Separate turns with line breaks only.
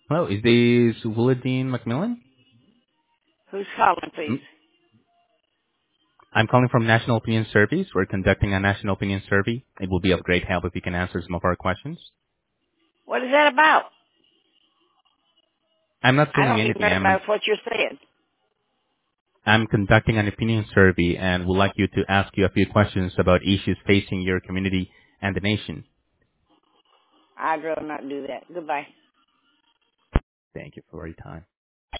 Hello, is this Willadine Macmillan?
Who's calling, please?
Mm, I'm calling from National Opinion Surveys. We're conducting a national opinion survey. It will be of great help if you can answer some of our questions.
What is that about?
I'm not
I
selling
don't even
anything.
recognize what you're saying.
I'm conducting an opinion survey and would like you to ask you a few questions about issues facing your community and the nation.
I'd rather not do that. Goodbye.
Thank you for your time.